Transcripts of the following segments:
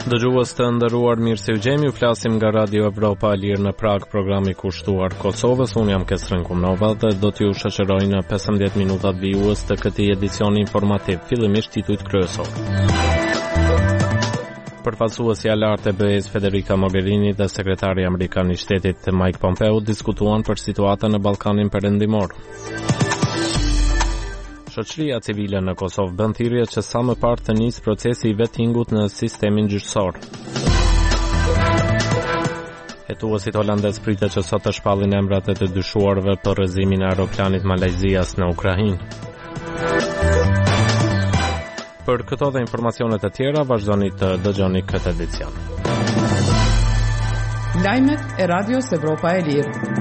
Dëgjues të nderuar, mirë se u gjemi, flasim nga Radio Evropa e Lirë në Prag, programi kushtuar Kosovës. Unë jam Kestrin Kumnova dhe do t'ju shoqëroj në 15 minutat vijues të këtij edicioni informativ, fillimisht titujt kryesor. Përfaqësuesja e lartë e BE-s Federica Mogherini dhe sekretari amerikan i shtetit Mike Pompeo diskutuan për situatën në Ballkanin Perëndimor. Shoqëria civile në Kosovë bën thirrje që sa më parë të nisë procesi i vettingut në sistemin gjyqësor. Hetuesit holandez pritet që sot të shpallin emrat e të dyshuarve për rrëzimin e aeroplanit Malajzias në Ukrainë. Për këto dhe informacionet e tjera, vazhdoni të dëgjoni këtë edicion. Lajmet e Radios Evropa e Lirë.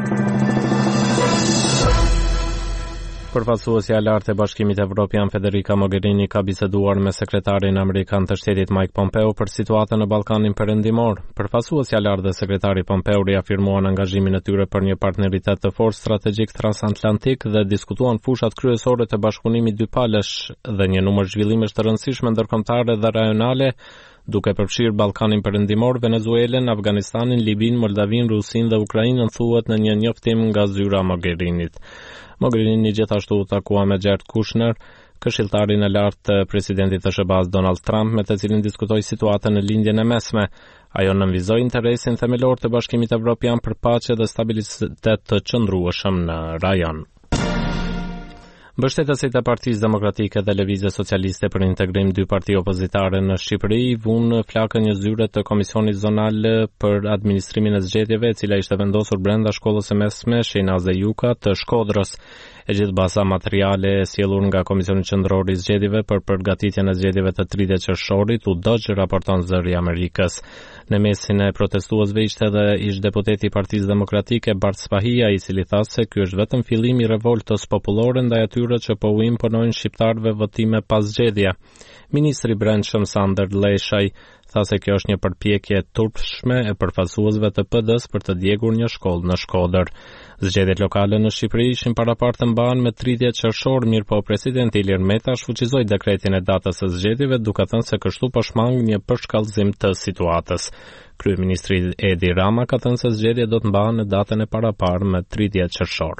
Përfaqësuesja e lartë e Bashkimit Evropian Federica Mogherini ka biseduar me sekretarin amerikan të shtetit Mike Pompeo për situatën në Ballkanin Perëndimor. Përfaqësuesja e lartë dhe sekretari Pompeo riafirmuan angazhimin e tyre për një partneritet të fortë strategjik transatlantik dhe diskutuan fushat kryesore të bashkëpunimit dypalësh dhe një numër zhvillimesh të rëndësishme ndërkombëtare dhe rajonale, duke përfshirë Ballkanin Perëndimor, Venezuelën, Afganistanin, Libinë, Moldavinë, Rusinë dhe Ukrainën, thuhet në një njoftim nga zyra Mogherinit. Mogherini gjithashtu takua me Jared Kushner, këshilltarin e lartë të presidentit të SBA-s Donald Trump, me të cilin diskutoi situatën në lindjen e mesme. Ajo nënvizoi interesin themelor të Bashkimit Evropian për paqe dhe stabilitet të qëndrueshëm në rajon. Mbështetësit e Partisë Demokratike dhe Lëvizjes Socialiste për Integrim, dy parti opozitare në Shqipëri, vunë flakën një zyre të Komisionit Zonal për Administrimin e Zgjedhjeve, e cila ishte vendosur brenda shkollës së mesme Shenazë Juka të Shkodrës. E gjithë baza materiale e sjellur nga Komisioni Qendror i Zgjedhjeve për përgatitjen e zgjedhjeve të 30 qershorit u dogj, raporton Zëri i Amerikës. Në mesin e protestuesve ishte edhe ish deputeti i Partisë Demokratike Bart Spahia, i cili tha se ky është vetëm fillimi i revoltës popullore ndaj atyre që po u imponojnë shqiptarëve votime pas zgjedhje. Ministri i Brendshëm Sander Leshaj tha se kjo është një përpjekje turpshme e përfaqësuesve të PD-s për të djegur një shkollë në Shkodër. Zgjedhjet lokale në Shqipëri ishin parapartë të mbahen me 30 qershor, mirëpo presidenti Ilir Meta shfuqizoi dekretin e datës së zgjedhjeve, duke thënë se kështu po shmang një përshkallëzim të situatës. Kryeministri Edi Rama ka thënë se zgjedhjet do të mbahen në datën e paraparë me 30 qershor.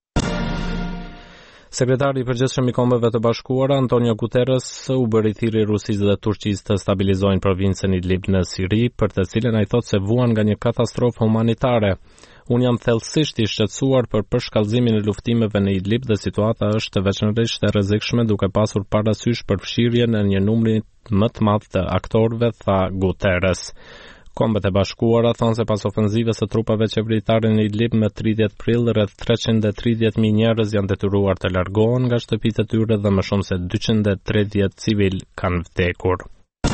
Sekretari i përgjithshëm i Kombeve të Bashkuara Antonio Guterres u bëri thirrje Rusisë dhe Turqisë të stabilizojnë provincën Idlib në Siri, për të cilën ai thotë se vuan nga një katastrofë humanitare. Unë jam thellësisht i shqetësuar për përshkallëzimin e luftimeve në Idlib dhe situata është veçanërisht e rrezikshme, duke pasur parasysh përfshirjen e një numri më të madh të aktorëve, tha Guterres. Kombet e Bashkuara thonë se pas ofenzivës së trupave qeveritare në Idlib me 30 prill, rreth 330.000 njerëz janë detyruar të largohen nga shtëpitë e tyre dhe më shumë se 230 civil kanë vdekur.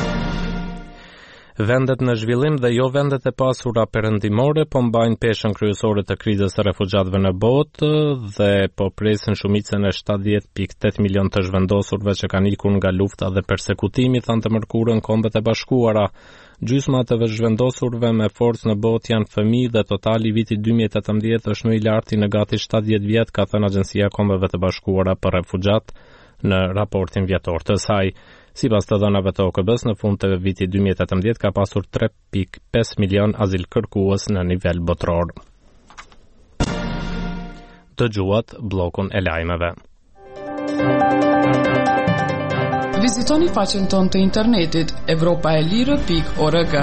Vendet në zhvillim dhe jo vendet e pasura perëndimore po mbajnë peshën kryesore të krizës së refugjatëve në botë dhe po presin shumicën e 70.8 milion të zhvendosurve që kanë ikur nga lufta dhe persekutimi, thanë të mërkurën Kombet e Bashkuara. Gjysma të zhvendosurve me forcë në botë janë fëmijë dhe totali i vitit 2018 është më i larti në gati 70 vjet, ka thënë Agjencia e Kombeve të Bashkuara për Refugjat në raportin vjetor të saj. Sipas të dhënave të OKB-s, në fund të vitit 2018 ka pasur 3.5 milion azil kërkues në nivel botror. Dëgjuat bllokun e lajmeve. Vizitoni faqen tonë të internetit evropaelire.org.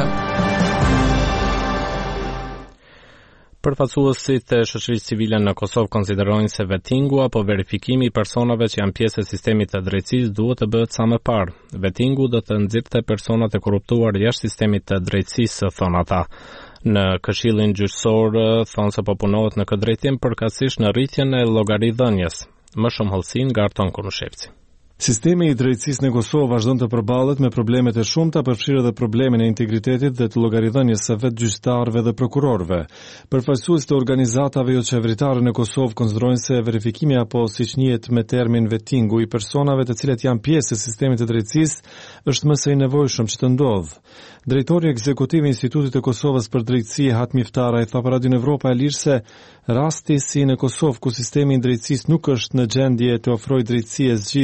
Përfaqësuesit e shoqërisë civile në Kosovë konsiderojnë se vettingu apo verifikimi i personave që janë pjesë e sistemit të drejtësisë duhet të bëhet sa më parë. Vettingu do të nxirrte personat e korruptuar jashtë sistemit të drejtësisë, thon ata. Në Këshillin Gjyqësor thonë se po punohet në këtë drejtim përkatësisht në rritjen e llogaridhënies. Më shumë hollësin nga Arton Kunushevci. Sistemi i drejtësisë në Kosovë vazhdon të përballet me problemet e shumta, përfshirë edhe problemin e integritetit dhe të llogaridhënies së vetë gjyqtarëve dhe prokurorëve. Përfaqësues të organizatave jo qeveritare në Kosovë konsiderojnë se verifikimi apo siç njihet me termin vettingu i personave të cilët janë pjesë e sistemit të drejtësisë është më së nevojshëm që të ndodhë. Drejtori ekzekutiv i Institutit të Kosovës për Drejtësi Hatmi Ftara i tha për Radio Evropa e Lirë se rasti si në Kosovë ku sistemi i drejtësisë nuk është në gjendje të ofrojë drejtësi e zgjidhje në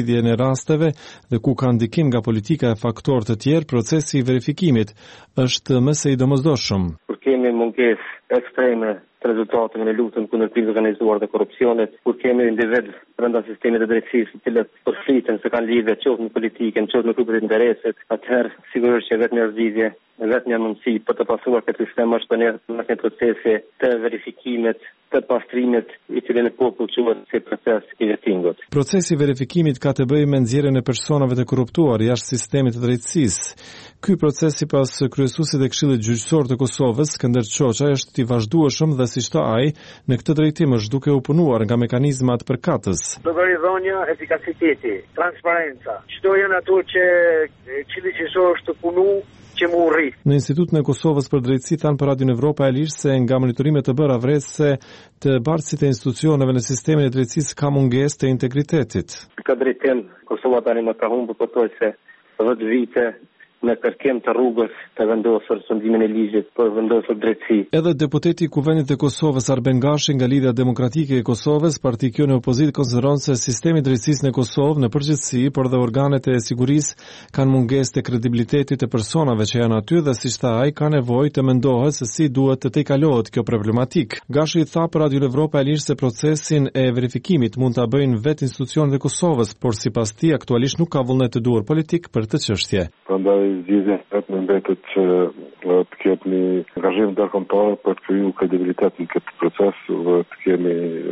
rasteve dhe ku ka ndikim nga politika e faktorë të tjerë, procesi i verifikimit është më së i domosdoshëm. Kur kemi mungesë ekstreme të rezultateve në luftën kundër krizës organizuar dhe korrupsionit, kur kemi individ brenda sistemit të drejtësisë të cilët përfliten se kanë lidhje qoftë me politikën, qoftë me grupet e interesit, atëherë sigurisht që vetë një zgjidhje, vetë një mundësi për të pasuar këtë sistem është në një procesi të verifikimit, të pastrimit i cili në popull quhet si proces i vettingut. Procesi i verifikimit ka të bëjë me nxjerrjen e personave të korruptuar jashtë sistemit të drejtësisë. Ky proces sipas kryesuesit të Këshillit Gjyqësor të Kosovës, Skënder Çoçaj, është i vazhdueshëm dhe siç tha ai, në këtë drejtim është duke u punuar nga mekanizmat përkatës. Llogaridhënia, efikasiteti, transparenca. Çdo janë ato që Këshilli Gjyqësor është punu që më urrit. Në Institutin e Kosovës për Drejtësi thanë për Radion Evropa e Lirë se nga monitorimet të bëra vret se të bartësit e institucioneve në sistemin e drejtësisë ka mungesë të integritetit. Ka drejtim, Kosova tani më ka humbur pothuajse 10 vite në kërkim të rrugës të vendosur sundimin e ligjit për vendosur drejtësi. Edhe deputeti i Kuvendit të Kosovës Arben Gashi nga Lidhja Demokratike e Kosovës, parti kjo në opozitë, konsideron se sistemi i drejtësisë në Kosovë në përgjithësi, por dhe organet e sigurisë kanë mungesë të kredibilitetit të personave që janë aty dhe siç tha ai ka nevojë të mendohet se si duhet të tejkalohet kjo problematik. Gashi tha për Radio Evropa e Lirë se procesin e verifikimit mund ta bëjnë vetë institucionet e Kosovës, por sipas tij aktualisht nuk ka vullnet të duhur politik për këtë çështje. Zgjidhja vetë në mbetet që të ketë një angazhim ndërkombëtar për të kriju kredibilitet në këtë proces dhe të kemi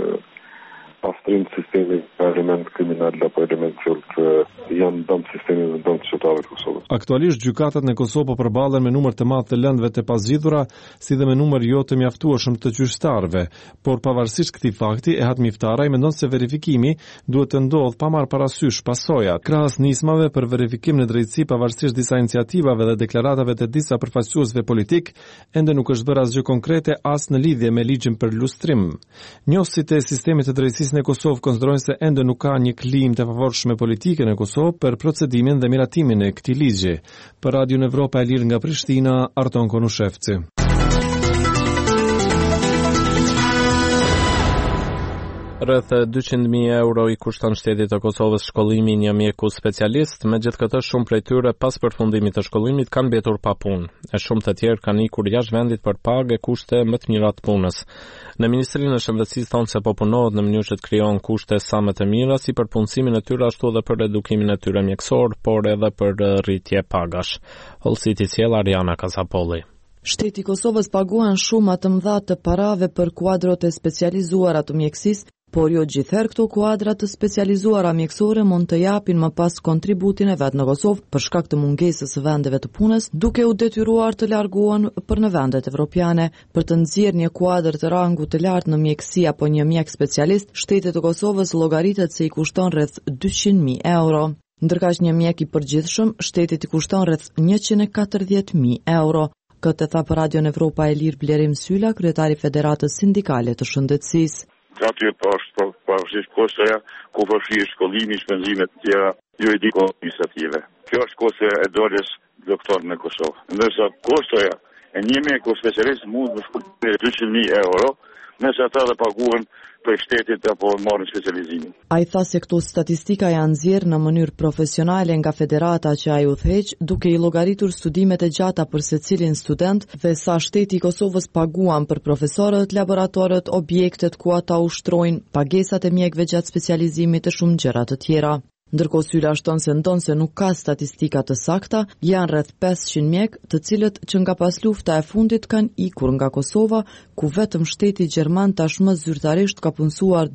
pastrim sistemi ka element kriminal apo element që janë dëmë sistemi dhe dëmë të qytetarëve të Kosovës. Aktualisht gjykatat në Kosovë po përballen me numër të madh të lëndëve të pazgjidhura, si dhe me numër jo të mjaftueshëm të gjyqtarëve, por pavarësisht këtij fakti, Ehat Miftaraj mendon se verifikimi duhet të ndodhë pa marrë parasysh pasojat. Krahas nismave për verifikim në drejtësi, pavarësisht disa iniciativave dhe deklaratave të disa përfaqësuesve politik, ende nuk është bërë asgjë konkrete as në lidhje me ligjin për lustrim. Njohësit e sistemit të drejtësisë në Kosovë konsiderojnë se ende nuk ka një klim të favorshme politike në Kosovë për procedimin dhe miratimin e këtij ligji. Për Radion Evropa e Lirë nga Prishtina, Arton Konushevci. Rreth 200.000 euro i kushton shtetit të Kosovës shkollimi një mjeku specialist, megjithatë shumë prej tyre pas përfundimit të shkollimit kanë mbetur pa punë. E shumë të tjerë kanë ikur jashtë vendit për pagë e kushte më të mira të punës. Në Ministrinë e Shëndetësisë thonë se po punohet në mënyrë që të krijohen kushte sa më të mira si për punësimin e tyre ashtu edhe për edukimin e tyre mjekësor, por edhe për rritje pagash. Hollësiti sjell Ariana Kasapolli. Shteti i Kosovës paguan shumë të mëdha të parave për kuadrot e specializuara të mjekësisë, por jo gjithherë këto kuadra të specializuara mjekësore mund të japin më pas kontributin e vet në Kosovë për shkak të mungesës së vendeve të punës, duke u detyruar të largohen për në vendet evropiane. Për të nxjerrë një kuadër të rangut të lartë në mjekësi apo një mjek specialist, shteti i Kosovës llogaritet se i kushton rreth 200.000 euro. Ndërkaq një mjek i përgjithshëm shtetit i kushton rreth 140.000 euro. Këtë tha për Radion Evropa e Lirë Blerim Sylla, kryetari Federatës Sindikale të Shëndetësisë. Aty është pavarësisht kostoja, ku përfshirë shkollimi, shpenzimet të tjera juridiko administrative. Kjo është kostoja e dorës doktor në Kosovë. Ndërsa kostoja e një mjeku specialist mund të shkojë 200.000 euro, nëse ata dhe paguhen për shtetit apo marrin specializimin. Ai tha se këto statistika janë nxjerrë në mënyrë profesionale nga federata që ai udhëheq, duke i llogaritur studimet e gjata për secilin student dhe sa shteti i Kosovës paguan për profesorët, laboratorët, objektet ku ata ushtrojnë, pagesat e mjekëve gjatë specializimit e shumë gjëra të tjera. Ndërkohë Sylla shton se ndonë se nuk ka statistika të sakta, janë rreth 500 mjek, të cilët që nga pas lufta e fundit kanë ikur nga Kosova, ku vetëm shteti gjerman tashmë zyrtarisht ka punësuar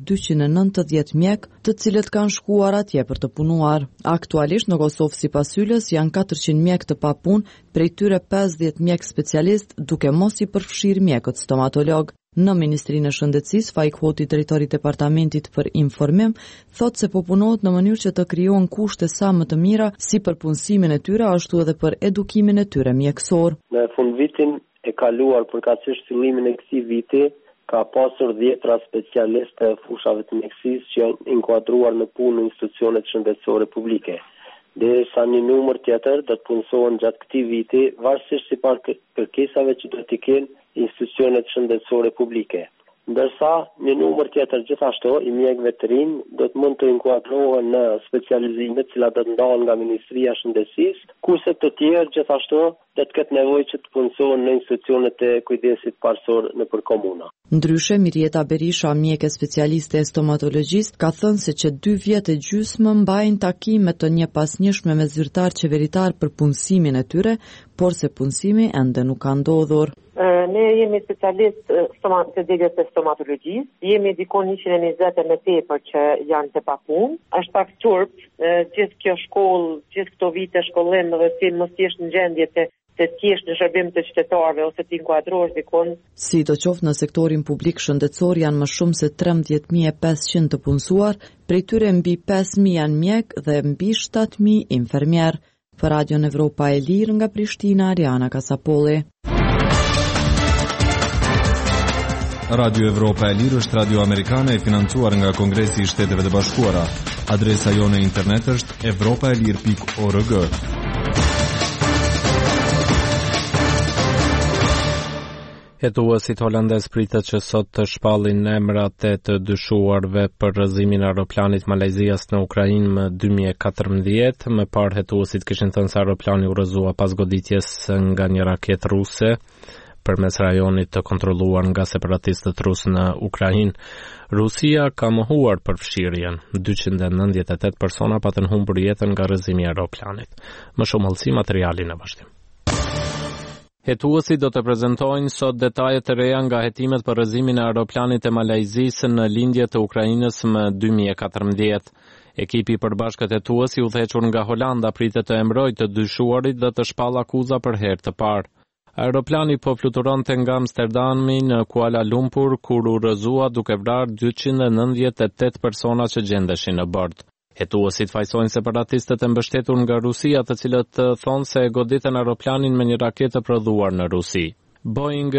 290 mjek, të cilët kanë shkuar atje për të punuar. Aktualisht në Kosovë sipas Syllës janë 400 mjek të papunë, prej tyre 50 mjek specialist, duke mos i përfshirë mjekët stomatolog. Në Ministrinë e Shëndetësisë, Faik Hoti, drejtori i Departamentit për Informim, thotë se po punohet në mënyrë që të krijohen kushte sa më të mira si për punësimin e tyre ashtu edhe për edukimin e tyre mjekësor. Në fundvitin e kaluar përkatësisht fillimin e këtij viti, ka pasur 10 specialistë të fushave të mjekësisë që janë inkuadruar në punë në institucionet shëndetësore publike. Derisa një numër tjetër do të punësohen gjatë këtij viti, varësisht sipas kërkesave që do t'i kenë institucionet shëndetësore publike. ndërsa një numër tjetër gjithashtu i mjekëve të rinj do të mund të inkuadrohen në specializimet që do të ndahen nga Ministria e Shëndetësisë, kurse të tjerë gjithashtu do të ketë nevojë që të punësojnë në institucionet e kujdesit parësor nëpër komuna. Ndryshe, Mirjeta Berisha, mjeke specialiste e stomatologjisë, ka thënë se që 2 vjet e gjysmë mbajnë takime të njëpasnjëshme me zyrtar qeveritar për punësimin e tyre, por se punësimi ende nuk ka ndodhur. Ne jemi specialist të degës të stomatologjisë, jemi dikon 120 me tepër që janë të papunë. Është pak turp, gjithë kjo shkollë, gjithë këto vite shkollim dhe si mos jesh në gjendje të thjesht në shërbim të qytetarëve ose të inkuadrohesh dikon. Sidoqoftë në sektorin publik shëndetësor janë më shumë se 13.500 të punësuar, prej tyre mbi 5.000 janë mjek dhe mbi 7.000 infermier. Për Radion Evropa e Lirë nga Prishtina, Ariana Kasapolli. Radio Evropa e Lirë është radio amerikane e financuar nga Kongresi i Shteteve të Bashkuara. Adresa jone në internet është evropaelir.org. Hetuesit holandez pritet që sot të shpallin emrat e të dyshuarve për rrëzimin e aeroplanit Malajzias në Ukrainë më 2014. Më parë hetuesit kishin thënë se aeroplani u rrëzua pas goditjes nga një raketë ruse përmes rajonit të kontrolluar nga separatistët rusë në Ukrainë. Rusia ka mohuar për fshirjen. 298 persona patën humbur jetën nga rrëzimi i aeroplanit. Më shumë hollësi materiali në vazhdim. Hetuesit do të prezantojnë sot detajet të reja nga hetimet për rrëzimin e aeroplanit e Malajzisë në lindje të Ukrainës më 2014. Ekipi i përbashkët hetues i udhëhequr nga Holanda pritet të emërojë të dyshuarit dhe të shpallë akuza për herë të parë. Aeroplani po fluturonte nga Amsterdami në Kuala Lumpur kur u rrëzua duke vrarë 298 persona që gjendeshin në bord. Hetuesit fajsojnë separatistët e mbështetur nga Rusia, të cilët thonë se e goditën aeroplanin me një raketë të prodhuar në Rusi. Boeing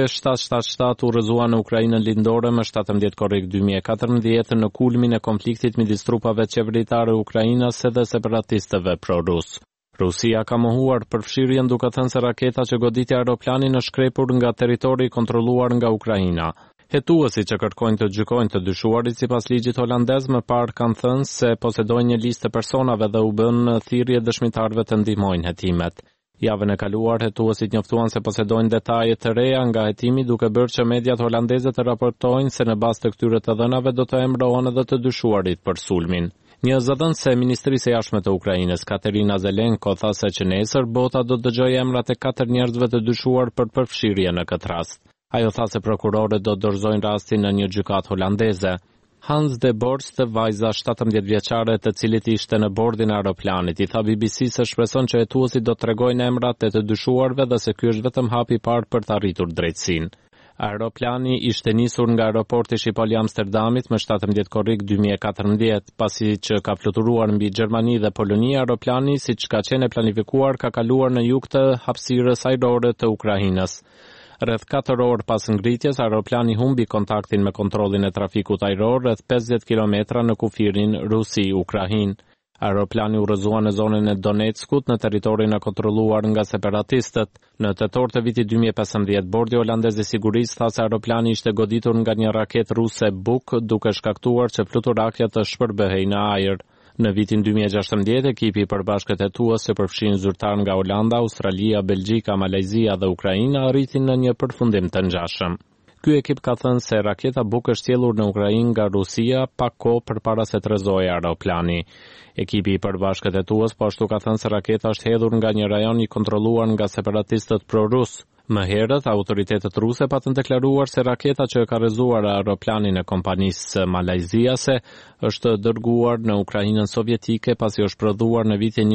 777 u rrëzua në Ukrainën lindore më 17 korrik 2014 në kulmin e konfliktit midis trupave qeveritare ukrainase dhe separatistëve pro-rus. Rusia ka mohuar përfshirjen duke thënë se raketa që goditi aeroplanin është shkrepur nga territori kontrolluar nga Ukraina. Hetuesit që kërkojnë të gjykojnë të dyshuarit sipas ligjit holandez më parë kanë thënë se posedojnë një listë të personave dhe u bën thirrje dëshmitarëve të ndihmojnë hetimet. Javën e kaluar hetuesit njoftuan se posedojnë detaje të reja nga hetimi duke bërë që mediat holandeze të raportojnë se në bazë të këtyre të dhënave do të emërohen edhe të dyshuarit për sulmin. Një zëdhënëse e Ministrisë së Jashtme të Ukrainës, Katerina Zelenko, tha se që nesër bota do të dëgjojë emrat e 4 njerëzve të dyshuar për përfshirje në këtë rast. Ajo tha se prokurorët do të dorëzojnë rastin në një gjykatë holandeze. Hans de Borst, vajza 17 vjeçare të cilit ishte në bordin e aeroplanit, i tha BBC se shpreson që hetuesit do të tregojnë emrat e të dyshuarve dhe se ky është vetëm hapi i parë për të arritur drejtësinë. Aeroplani ishte nisur nga aeroporti Shipoli i Amsterdamit më 17 korrik 2014, pasi që ka fluturuar mbi Gjermani dhe Poloni. Aeroplani, siç ka qenë planifikuar, ka kaluar në jug të hapësirës ajrore të Ukrainës. Rreth 4 orë pas ngritjes, aeroplani humbi kontaktin me kontrollin e trafikut ajror rreth 50 kilometra në kufirin Rusi-Ukrainë. Aeroplani u rrëzua në zonën e Donetskut në territorin e kontrolluar nga separatistët. Në tetor të vitit 2015, bordi holandez i sigurisë tha se aeroplani ishte goditur nga një raketë ruse Buk, duke shkaktuar që fluturakja të shpërbehej në ajër. Në vitin 2016, ekipi i përbashkët hetues që përfshin zyrtar nga Holanda, Australia, Belgjika, Malajzia dhe Ukraina arritin në një përfundim të ngjashëm. Ky ekip ka thënë se raketa Buk është sjellur në Ukrainë nga Rusia pak kohë përpara se të rrëzojë aeroplani. Ekipi i përbashkët hetues po ashtu ka thënë se raketa është hedhur nga një rajon i kontrolluar nga separatistët pro-rus. Më herët, autoritetet ruse patën deklaruar se raketa që ka rrëzuar aeroplanin e kompanisë malajziase është dërguar në Ukrainën sovjetike pasi është prodhuar në vitin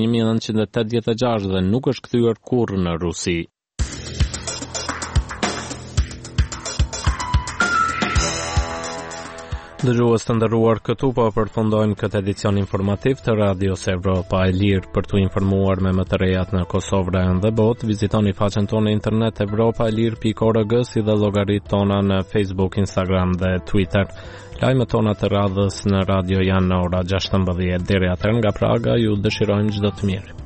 1986 dhe nuk është kthyer kurrë në Rusi. Dëgjues të nderuar, këtu po përfundojmë këtë edicion informativ të Radios Evropa e Lirë. Për t'u informuar me më të rejat në Kosovë, Rajon dhe botë, vizitoni faqen tonë internet evropaelir.org si dhe llogaritë tona në Facebook, Instagram dhe Twitter. Lajmet tona të radhës në radio janë në ora 16 deri atëherë nga Praga. Ju dëshirojmë çdo të mirë.